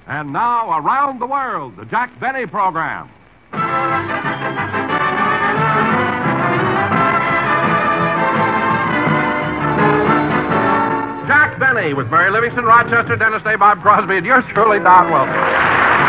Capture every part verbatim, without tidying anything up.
And now, Around the World, the Jack Benny program. Jack Benny with Mary Livingston, Rochester, Dennis Day, Bob Crosby, and yours truly, Don Wilson.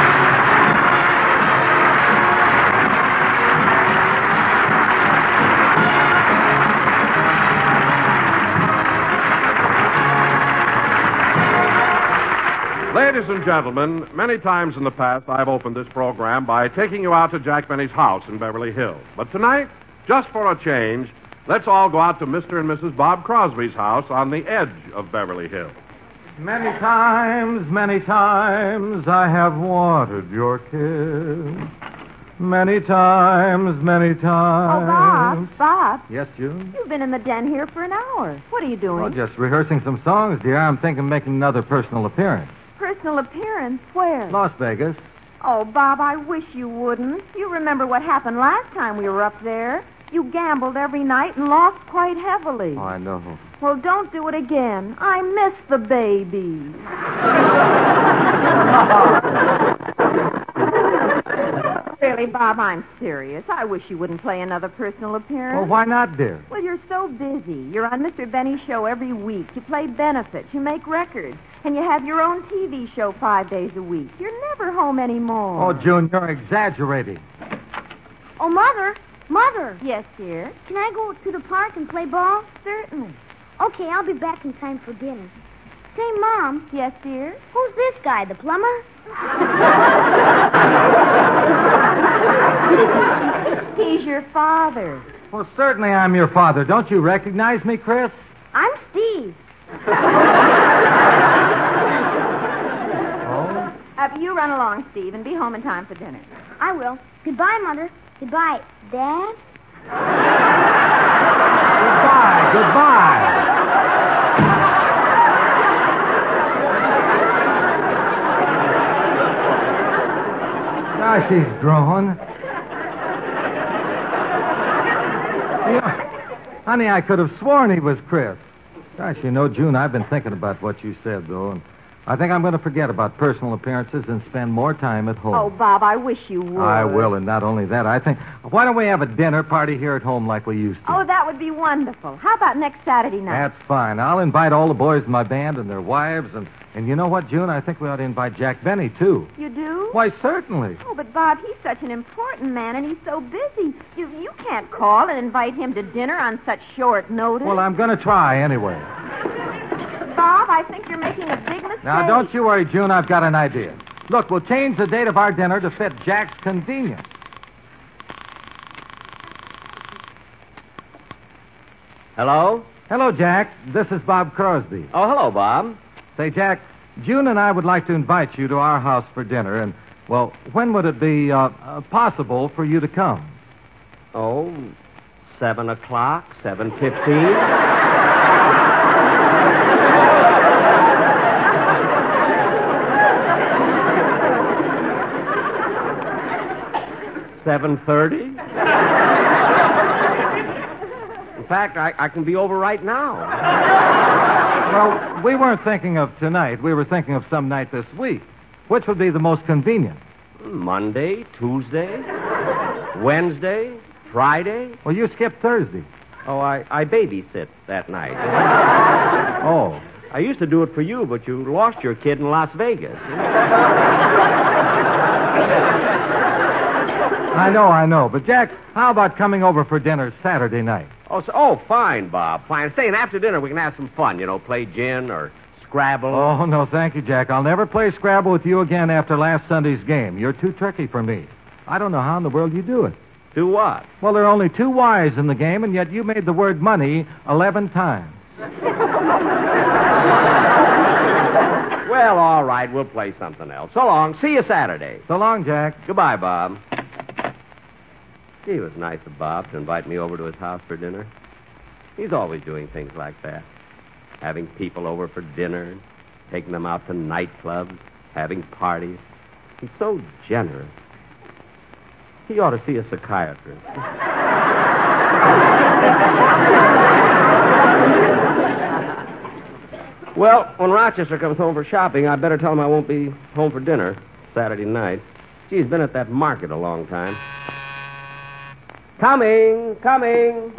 Ladies and gentlemen, many times in the past I've opened this program by taking you out to Jack Benny's house in Beverly Hills. But tonight, just for a change, let's all go out to Mister and Missus Bob Crosby's house on the edge of Beverly Hills. Many times, many times I have wanted your kiss. Many times, many times. Oh, Bob, Bob. Yes, June? You've been in the den here for an hour. What are you doing? Well, just rehearsing some songs, dear. I'm thinking of making another personal appearance. Personal appearance? Where? Las Vegas. Oh, Bob, I wish you wouldn't. You remember what happened last time we were up there. You gambled every night and lost quite heavily. Oh, I know. Well, don't do it again. I miss the baby. Really, Bob, I'm serious. I wish you wouldn't play another personal appearance. Well, why not, dear? Well, you're so busy. You're on Mister Benny's show every week. You play benefits. You make records. And you have your own T V show five days a week. You're never home anymore. Oh, June, you're exaggerating. Oh, Mother. Mother. Yes, dear? Can I go to the park and play ball? Certainly. Okay, I'll be back in time for dinner. Say, Mom. Yes, dear? Who's this guy, the plumber? He's your father. Well, certainly I'm your father. Don't you recognize me, Chris? I'm Steve. Oh? Uh, you run along, Steve, and be home in time for dinner. I will. Goodbye, Mother. Goodbye, Dad. Goodbye, goodbye. Now she's growing. You know, honey, I could have sworn he was Chris. Gosh, you know, June, I've been thinking about what you said, though, and I think I'm going to forget about personal appearances and spend more time at home. Oh, Bob, I wish you would. I will, and not only that, I think, why don't we have a dinner party here at home like we used to? Oh, that would be wonderful. How about next Saturday night? That's fine. I'll invite all the boys in my band and their wives, and, and you know what, June? I think we ought to invite Jack Benny, too. You do? Why, certainly. Oh, but Bob, he's such an important man, and he's so busy. You, you can't call and invite him to dinner on such short notice. Well, I'm going to try anyway. Bob, I think you're making a big mistake. Now, don't you worry, June. I've got an idea. Look, we'll change the date of our dinner to fit Jack's convenience. Hello? Hello, Jack. This is Bob Crosby. Oh, hello, Bob. Say, Jack, June and I would like to invite you to our house for dinner, and, well, when would it be uh, uh, possible for you to come? Oh, seven o'clock, seven fifteen. Seven thirty. In fact, I, I can be over right now. Well, we weren't thinking of tonight. We were thinking of some night this week. Which would be the most convenient? Monday, Tuesday, Wednesday, Friday. Well, you skipped Thursday. Oh, I, I babysit that night. Oh. I used to do it for you, but you lost your kid in Las Vegas. I know, I know. But, Jack, how about coming over for dinner Saturday night? Oh, so, oh, fine, Bob. Fine. Say, and after dinner we can have some fun, you know, play gin or Scrabble. Oh, no, thank you, Jack. I'll never play Scrabble with you again after last Sunday's game. You're too tricky for me. I don't know how in the world you do it. Do what? Well, there are only two Y's in the game, and yet you made the word money eleven times. Well, all right, we'll play something else. So long. See you Saturday. So long, Jack. Goodbye, Bob. Gee, it was nice of Bob to invite me over to his house for dinner. He's always doing things like that. Having people over for dinner, taking them out to nightclubs, having parties. He's so generous. He ought to see a psychiatrist. Well, when Rochester comes home for shopping, I better tell him I won't be home for dinner Saturday night. Gee, he's been at that market a long time. Coming, coming.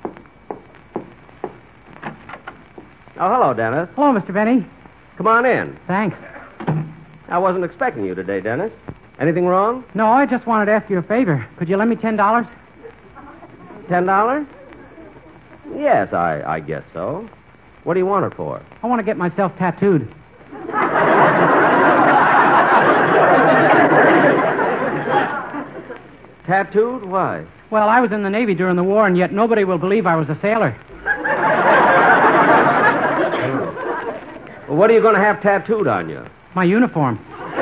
Oh, hello, Dennis. Hello, Mister Benny. Come on in. Thanks. I wasn't expecting you today, Dennis. Anything wrong? No, I just wanted to ask you a favor. Could you lend me ten dollars? Ten dollars? Yes, I, I guess so. What do you want it for? I want to get myself tattooed. Tattooed? Why? Well, I was in the Navy during the war, and yet nobody will believe I was a sailor. Well, what are you going to have tattooed on you? My uniform.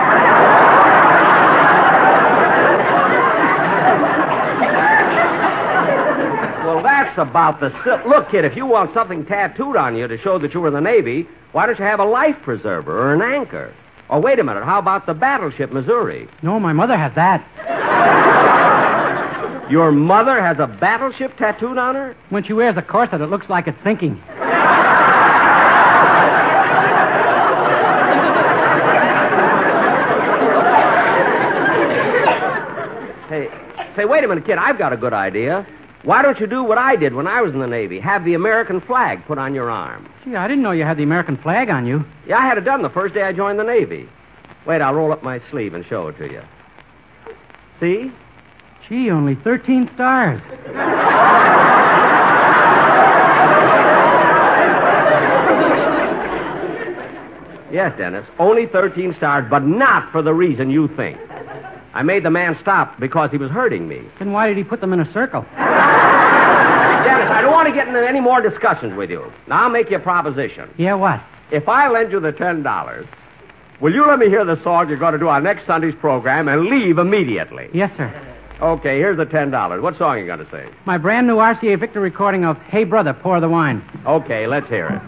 Well, that's about the... Si- Look, kid, if you want something tattooed on you to show that you were in the Navy, why don't you have a life preserver or an anchor? Or wait a minute, how about the battleship Missouri? No, my mother has that. Your mother has a battleship tattooed on her? When she wears a corset, it looks like it's sinking. Hey, say, wait a minute, kid, I've got a good idea. Why don't you do what I did when I was in the Navy? Have the American flag put on your arm. Gee, I didn't know you had the American flag on you. Yeah, I had it done the first day I joined the Navy. Wait, I'll roll up my sleeve and show it to you. See? Gee, only thirteen stars. Yes, Dennis, only thirteen stars, but not for the reason you think. I made the man stop because he was hurting me. Then why did he put them in a circle? Dennis, I don't want to get into any more discussions with you. Now, I'll make you a proposition. Yeah, what? If I lend you the ten dollars, will you let me hear the song you're going to do on next Sunday's program and leave immediately? Yes, sir. Okay, here's the ten dollars. What song are you going to sing? My brand new R C A Victor recording of Hey Brother, Pour the Wine. Okay, let's hear it.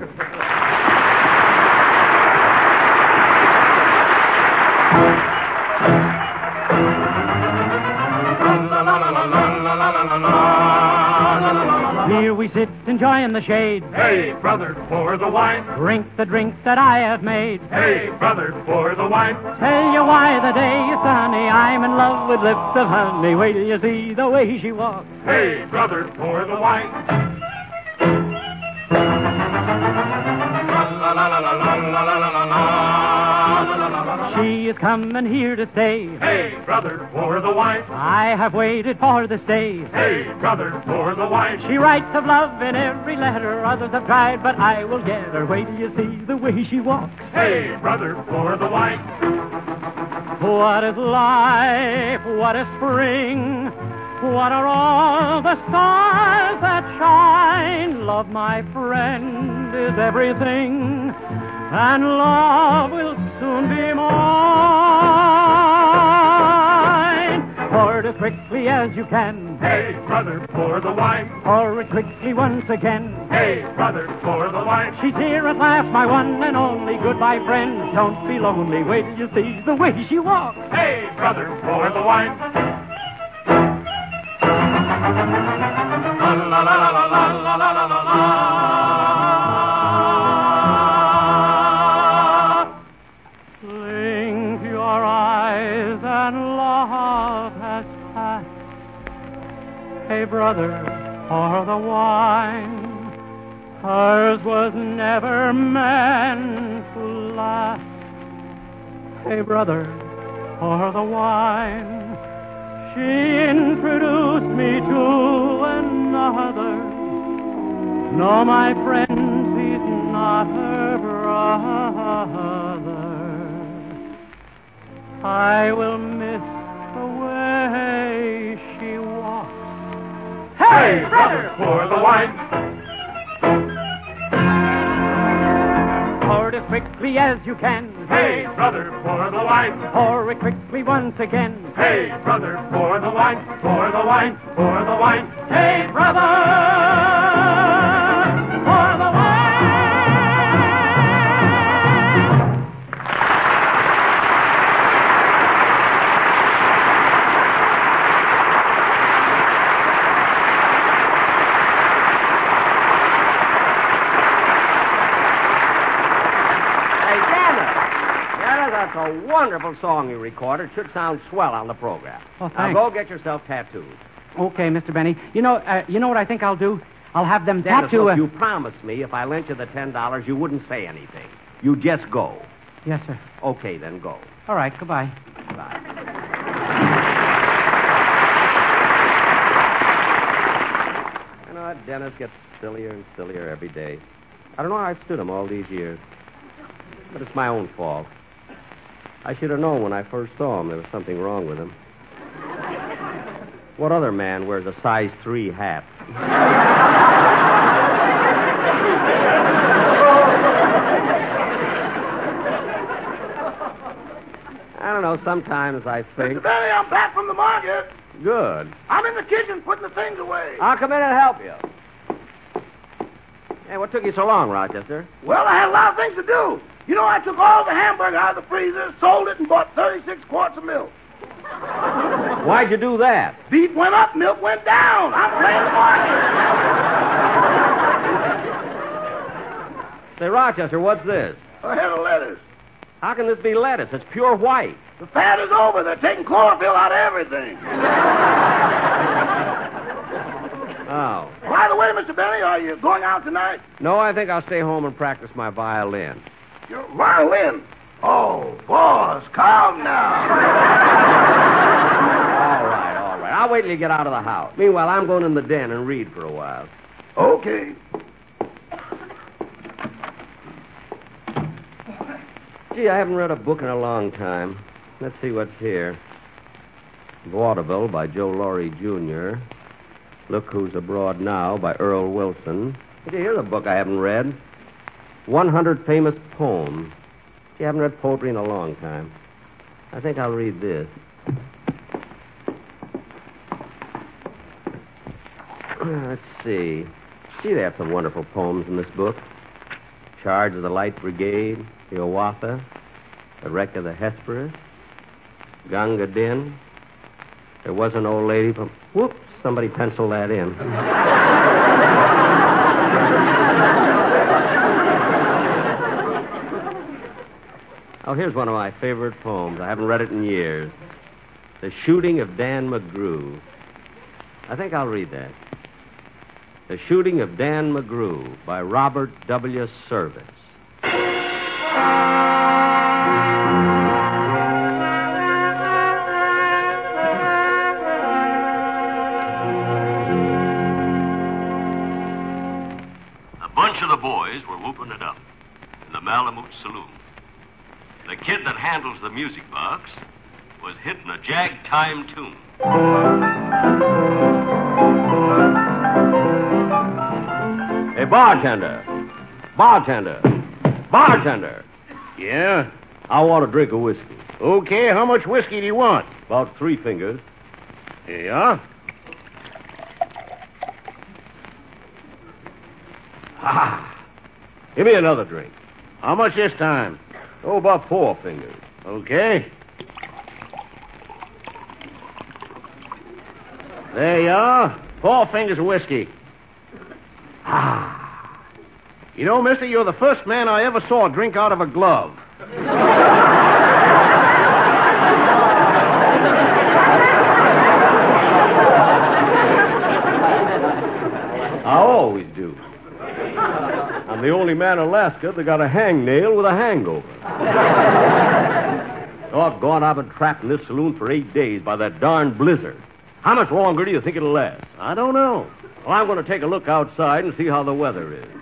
Here we sit enjoying the shade. Hey, brother, pour the wine. Drink the drink that I have made. Hey, brother, pour the wine. Tell you why the day is sunny. I'm in love with lips of honey. Wait till you see the way she walks. Hey, brother, pour the wine. La la la la la la la la la la. She is coming here to stay. Hey, brother, pour the wine. I have waited for this day. Hey, brother, pour the wine. She writes of love in every letter. Others have tried, but I will get her. Wait till you see the way she walks. Hey, brother, pour the wine. What is life? What is spring? What are all the stars that shine? Love, my friend, is everything, and love will soon be mine. Pour it as quickly as you can. Hey, brother, pour the wine. Pour it quickly once again. Hey, brother, pour the wine. She's here at last, my one and only. Goodbye, friends, don't be lonely. Wait till you see the way she walks. Hey, brother, pour the wine. La la la la la la la la la la. Blink your eyes and love has passed. Hey, brother, pour the wine. Hers was never meant to last. Hey, brother, pour the wine. She introduced me to another. No, my friend, he's not her brother. I will miss the way she walks. Hey, brother, pour the wine. Pour it as quickly as you can. Hey, brother, pour the wine. Pour it quickly once again. Hey, brother, pour the wine. Pour the wine. Pour the wine. Hey, brother! Dennis, that's a wonderful song you recorded. Should sound swell on the program. Oh, Now thanks. go get yourself tattooed. Okay, Mister Benny. You know, uh, you know what I think I'll do? I'll have them Dennis, tattoo. look, uh, you promised me if I lent you the ten dollars, you wouldn't say anything. You just go. Yes, sir. Okay, then go. All right. Goodbye. Bye. You know what? Dennis gets sillier and sillier every day. I don't know how I stood him all these years. But it's my own fault. I should have known when I first saw him there was something wrong with him. What other man wears a size three hat? I don't know, sometimes I think... Mister Benny, I'm back from the market. Good. I'm in the kitchen putting the things away. I'll come in and help you. Hey, what took you so long, Rochester? Well, I had a lot of things to do. You know, I took all the hamburger out of the freezer, sold it, and bought thirty-six quarts of milk. Why'd you do that? Beef went up, milk went down. I'm playing the market. Say, Rochester, what's this? A head of lettuce. How can this be lettuce? It's pure white. The fad is over. They're taking chlorophyll out of everything. Oh. By the way, Mister Benny, are you going out tonight? No, I think I'll stay home and practice my violin. Your violin? Oh, boss, calm now. All right, all right. I'll wait till you get out of the house. Meanwhile, I'm going in the den and read for a while. Okay. Gee, I haven't read a book in a long time. Let's see what's here. Vaudeville by Joe Laurie Junior Look Who's Abroad Now by Earl Wilson. Gee, here's a book I haven't read. one hundred Famous Poems. Gee, I haven't read poetry in a long time. I think I'll read this. Let's see. Gee, they have some wonderful poems in this book. Charge of the Light Brigade, the Owasso, the Wreck of the Hesperus, Gunga Din. There was an old lady from... Whoops, somebody pencil that in. Oh, here's one of my favorite poems. I haven't read it in years. The Shooting of Dan McGrew. I think I'll read that. The Shooting of Dan McGrew by Robert W. Service. A bunch of the boys were whooping it up in the Malamute Saloon. The kid that handles the music box was hitting a jag-time tune. Hey, bartender. Bartender. Bartender. Yeah? I want a drink of whiskey. Okay, how much whiskey do you want? About three fingers. Here you are. Ah. Give me another drink. How much this time? Oh, about four fingers. Okay. There you are. Four fingers of whiskey. Ah. You know, mister, you're the first man I ever saw drink out of a glove. I always do. I'm the only man in Alaska that got a hangnail with a hangover. Doggone, I've been trapped in this saloon for eight days by that darn blizzard. How much longer do you think it'll last? I don't know. Well, I'm going to take a look outside and see how the weather is.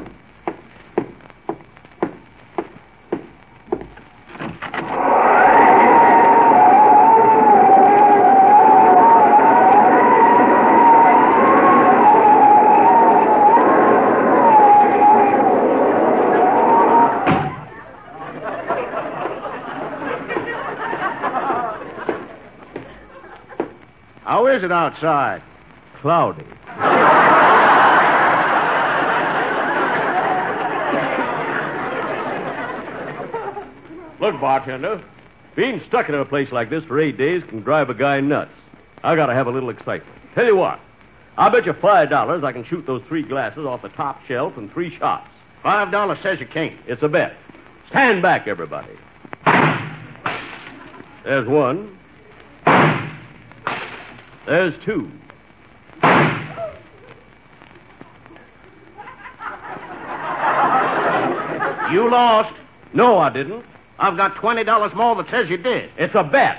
How is it outside? Cloudy. Look, bartender, being stuck in a place like this for eight days can drive a guy nuts. I gotta have a little excitement. Tell you what, I'll bet you five dollars I can shoot those three glasses off the top shelf in three shots. Five dollars says you can't. It's a bet. Stand back, everybody. There's one. There's two. You lost. No, I didn't. I've got twenty dollars more that says you did. It's a bet.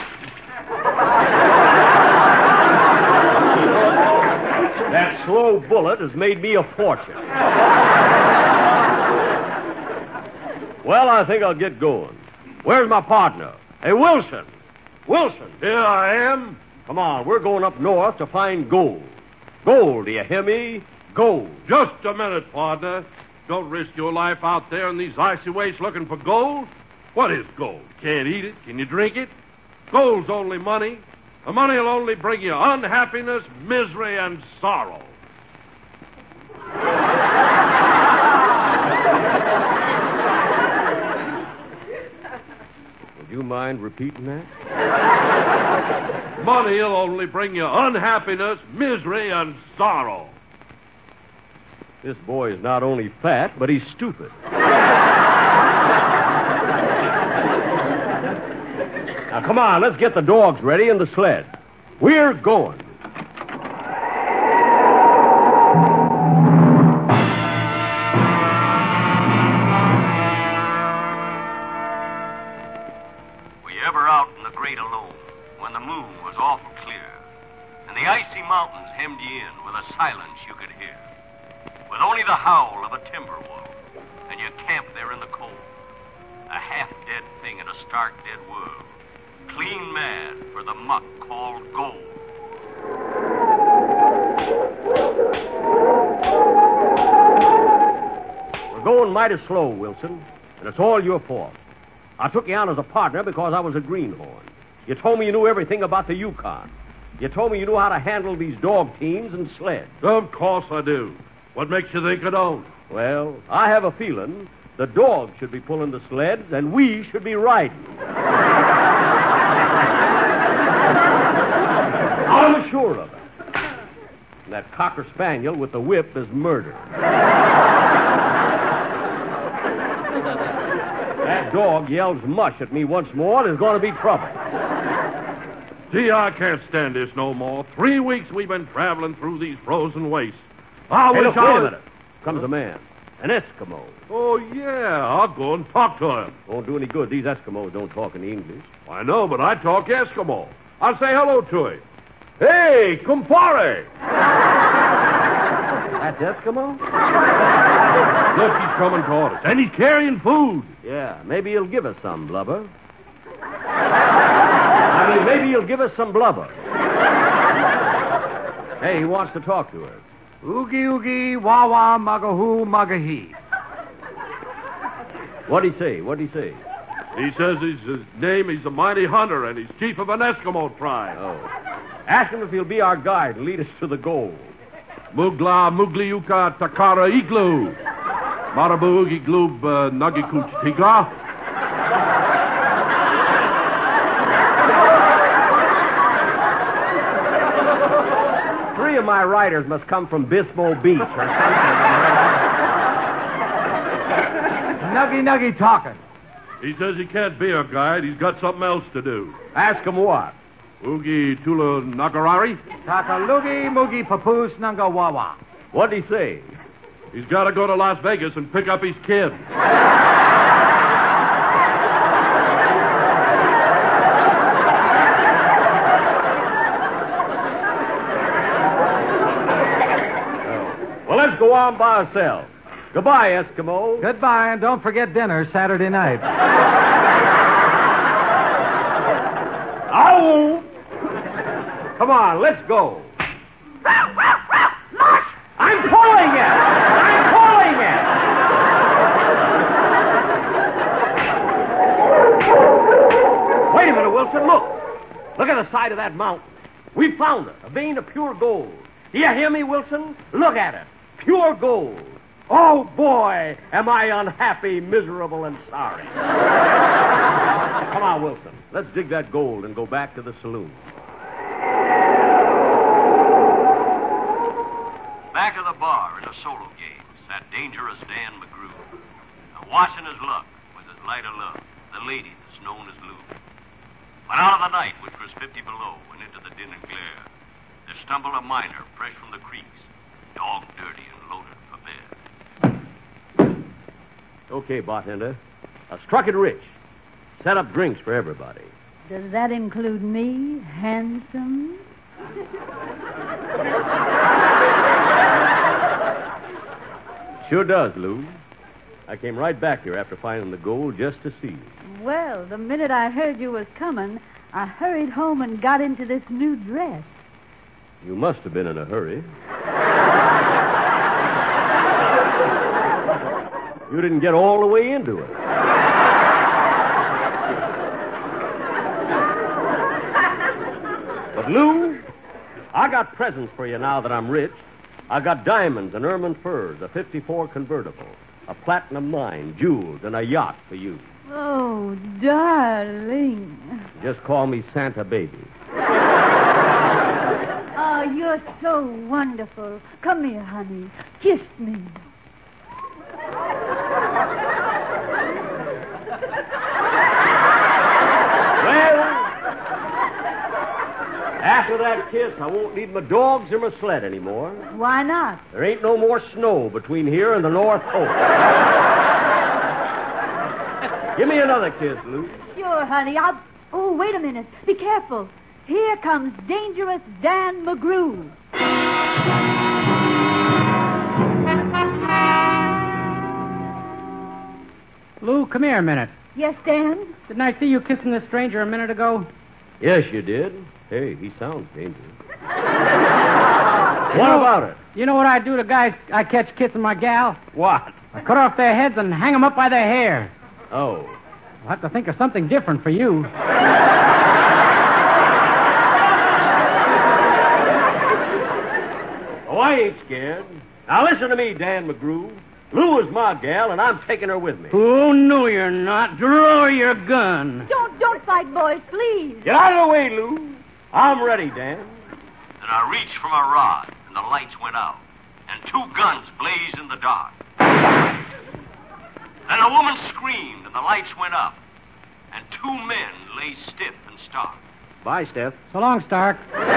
That slow bullet has made me a fortune. Well, I think I'll get going. Where's my partner? Hey, Wilson. Wilson. Here I am. Come on, we're going up north to find gold. Gold, do you hear me? Gold. Just a minute, partner. Don't risk your life out there in these icy wastes looking for gold. What is gold? Can't eat it. Can you drink it? Gold's only money. The money will only bring you unhappiness, misery, and sorrow. Would you mind repeating that? Money will only bring you unhappiness, misery, and sorrow. This boy is not only fat, but he's stupid. Now, come on, let's get the dogs ready and the sled. We're going. Were you ever out in the great alone when the moon was awful clear and the icy mountains hemmed you in with a silence you could hear? With only the howl of a timber wolf, and you camp there in the cold, a half-dead thing in a stark dead world, clean mad for the muck called gold. We're going mighty slow, Wilson, and it's all your fault. I took you on as a partner because I was a greenhorn. You told me you knew everything about the Yukon. You told me you knew how to handle these dog teams and sleds. Of course I do. What makes you think I don't? Well, I have a feeling the dogs should be pulling the sleds and we should be riding. I'm sure of it. And that cocker spaniel with the whip is murder. That dog yells mush at me once more, there's going to be trouble. Gee, I can't stand this no more. Three weeks we've been traveling through these frozen wastes. I Hey, wish look, I wait a was... minute. Comes a man. An Eskimo. Oh, yeah. I'll go and talk to him. Won't do any good. These Eskimos don't talk any English. I know, but I talk Eskimo. I'll say hello to him. Hey, compare. That's Eskimo? Look, he's coming toward us. And he's carrying food. Yeah, maybe he'll give us some blubber. I mean, maybe he'll give us some blubber. Hey, he wants to talk to us. Oogie oogie, wah wah, magahoo, magahi. What'd he say? What'd he say? He says his, his name, he's a mighty hunter, and he's chief of an Eskimo tribe. Oh. Ask him if he'll be our guide and lead us to the goal. Mugla, Mugliuka, Takara, Iglu. Marabu, Oogie, Gloob, uh, Nagikuch, Tiga. Three of my riders must come from Bismo Beach or something. Nuggy nuggy talking. He says he can't be our guide. He's got something else to do. Ask him what? Oogie Tula Nagarari? Takalugi mugi papoose nunga wawa. What'd he say? He's got to go to Las Vegas and pick up his kid. Well, let's go on by ourselves. Goodbye, Eskimo. Goodbye, and don't forget dinner Saturday night. Ow! Come on, let's go. I'm pulling it! I'm pulling it! Wait a minute, Wilson, look. Look at the side of that mountain. We found it, a vein of pure gold. Do you hear me, Wilson? Look at it. Pure gold. Oh, boy, am I unhappy, miserable, and sorry. Come on, Wilson. Let's dig that gold and go back to the saloon. Back of the bar in a solo game sat dangerous Dan McGrew. Now, watching his luck was his light of love, the lady that's known as Lou. But out of the night, which was fifty below, and into the din and glare, there stumbled a miner fresh from the creeks, dog dirty and loaded for bear. Okay, bartender. I struck it rich. Set up drinks for everybody. Does that include me, handsome? Sure does, Lou. I came right back here after finding the gold just to see you. Well, the minute I heard you was coming, I hurried home and got into this new dress. You must have been in a hurry. You didn't get all the way into it. But, Lou, I got presents for you now that I'm rich. I got diamonds and ermine furs, a fifty-four convertible, a platinum mine, jewels, and a yacht for you. Oh, darling. Just call me Santa Baby. Oh, you're so wonderful. Come here, honey. Kiss me. After that kiss, I won't need my dogs or my sled anymore. Why not? There ain't no more snow between here and the North Pole. Give me another kiss, Lou. Sure, honey. I'll... Oh, wait a minute. Be careful. Here comes Dangerous Dan McGrew. Lou, come here a minute. Yes, Dan? Didn't I see you kissing this stranger a minute ago? Yes, you did. Hey, he sounds dangerous. You What know- about it? You know what I do to guys I catch kissing my gal? What? I cut off their heads and hang them up by their hair. Oh. I'll have to think of something different for you. Oh, I ain't scared. Now listen to me, Dan McGrew. Lou is my gal, and I'm taking her with me. Oh, no, you're not. Draw your gun. Don't, don't fight, boys, please. Get out of the way, Lou. I'm ready, Dan. Then I reached for my rod, and the lights went out, and two guns blazed in the dark. Then a woman screamed, and the lights went up, and two men lay stiff and stark. Bye, Steph. So long, Stark.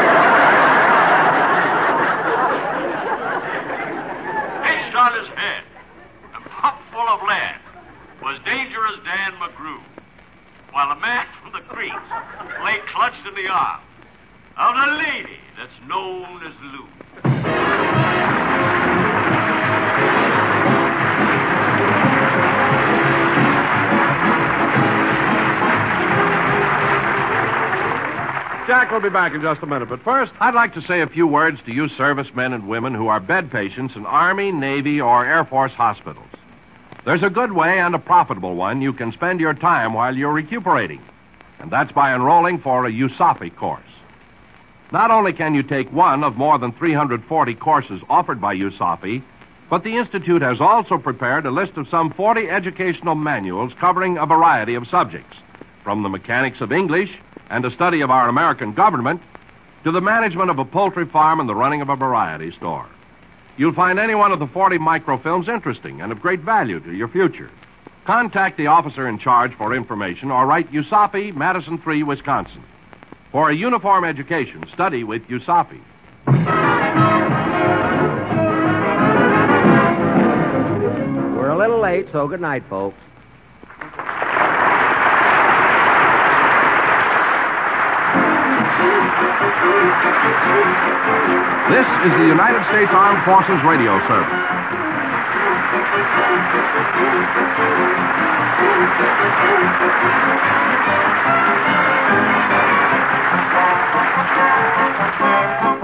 Pitched on his head, and pumped full of lead, was Dangerous Dan McGrew, while the man from the creeks lay clutched in the arms of the lady that's known as Lou. Jack will be back in just a minute, but first, I'd like to say a few words to you servicemen and women who are bed patients in Army, Navy, or Air Force hospitals. There's a good way and a profitable one you can spend your time while you're recuperating, and that's by enrolling for a U S O P I course. Not only can you take one of more than three hundred forty courses offered by U S O P I, but the Institute has also prepared a list of some forty educational manuals covering a variety of subjects, from the mechanics of English and a study of our American government to the management of a poultry farm and the running of a variety store. You'll find any one of the forty microfilms interesting and of great value to your future. Contact the officer in charge for information or write U S O P I, Madison three, Wisconsin. For a uniform education, study with U S O P I. We're a little late, so good night, folks. This is the United States Armed Forces Radio Service.